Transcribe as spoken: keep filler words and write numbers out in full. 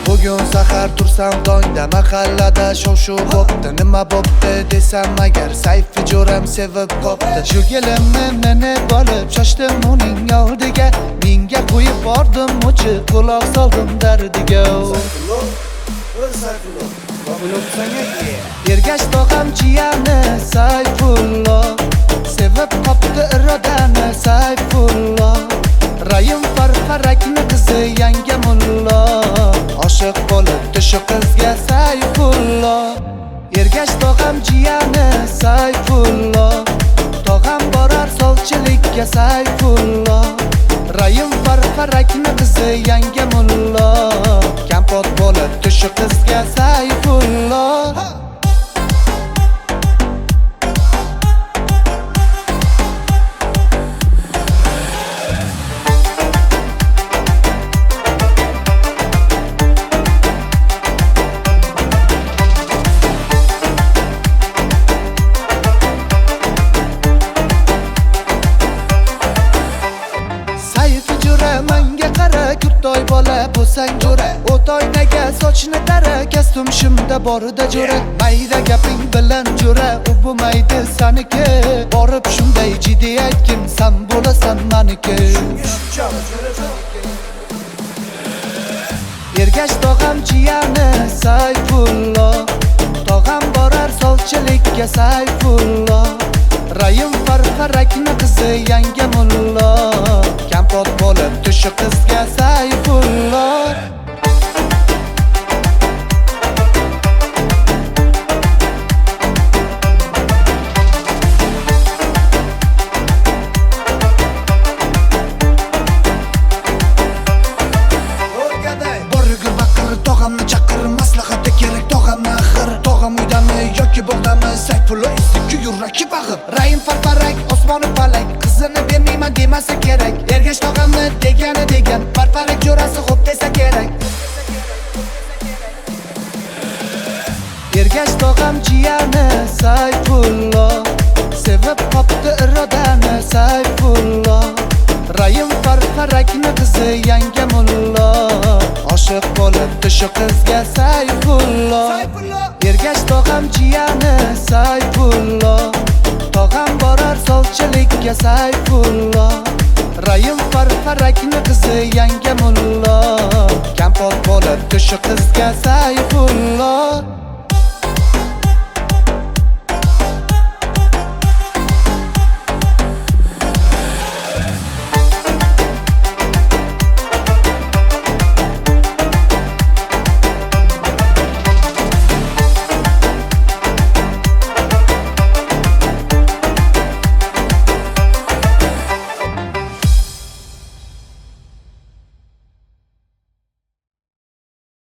Bugun sahar tursam tongda mahallada shov-shuv bo'pti. Nima bo'pti desam agar Sayfi jo'ram sevib qopti. Shu kelimni meni bo'lib shoshdim uning oldiga. Menga qo'yib bordim uchi quloq soldim dardiga. Ergash tog'am jiyani Sayfulloh, sevib qopti irodani Sayfulloh. Rayim farfarakni qizi yangi mullo, oshiq bo'libdi shu qizga Sayfulloh. Ergash tog'am jiyani Sayfulloh, tog'am borar solchilikka Sayfulloh. Rayim farfarakni qizi yangi mullo, kampot bo'libdi shu qizga Sayfulloh. Manga qara, kurtoy bola bo'lsang jo'ra. O'toynaga sochni tara, kastum shimda borida jo'ra. Mayda gaping bilan jo'ra, u bo'lmaydi saniki. Borib shunday jiddiy aytgin, san bo'lasan maniki. Ergash tog'am jiyani Sayfulloh, tog'am borar solchilikka Sayfulloh. Rayim farfarakni qizi yangi mullo, kampot bo'libdi shu qizga Sayfulloh. Borigi baqir tog'amni chaqir, maslahati kerak tog'amni axir. Tog'am uydami yoki bog'dami, Sayfulloh istikki yuraki bag'ib. Rayim farfarak osmoni falak, qizini bermayman demasa kerak. Ergash tog'amni degani degan, farfarak jo'rasi xo'p desa kerak. Ergash tog'am jiyani Sayfulloh, sevib qopti irodani Sayfulloh. Rayim farfarakni qizi yangi mullo, oshiq bo'libdi shu qizga Sayfulloh. Ergash tog'am jiyani Sayfulloh, tog'am borar solchilikka Sayfulloh. Rayim farfarakni qizi yangi mullo, kampot bo'libdi shu qizga Sayfulloh.